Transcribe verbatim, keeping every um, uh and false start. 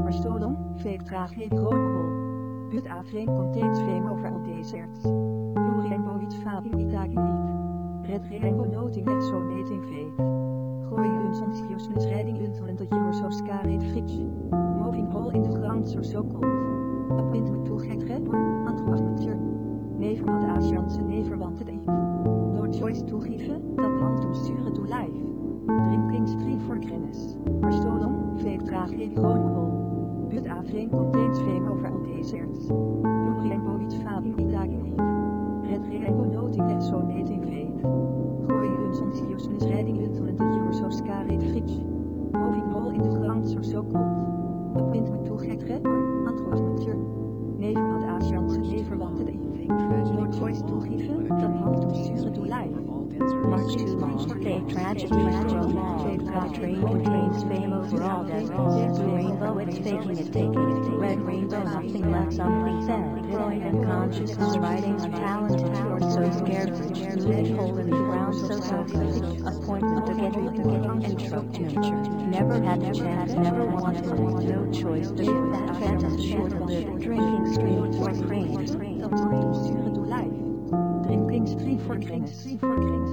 Verstolen, fake traag heet roodkool. But afreen contains fame over all deserts. Blue rainbow iets fabing itagen niet. Red rainbow noting net zo meting fate. Gooi uns ons useless redding until the year so scarred fridge. Moving hole in the ground so so cold. Appointment to get red or antwoordmature. Never wat Azianse neverwanted eet. No choice toegeven, dat land toesturen to life. Drinking street for kennis. Verstolen, fake traag heet roodkool. But afreen contains fame over all deserts. Blue rainbow iets fabing itagen niet. Red rainbow noting net zo meting fate. Gooi uns ons useless redding until the year so scarred fridge. Moving hole in the ground so so cold. Appointment to get red or antwoordmature. Never wat Azianse neverwanted eet. No choice toegeven, dat land toesturen to life. March too long, fake tragedy, fake train contains fame over all deserts. Blue rainbow, it's faking it, taking it. Red rainbow, nothing left, something said. Void and consciousness, writing untalented, you're so scared, rich, red hole in the ground, so so good. Appointment to get rid of intro to nature. Never had the chance, never wanted it, no choice. The that phantom short-lived, drinking street for cranes. Dat land toesturen to life. Drinking street for kennis.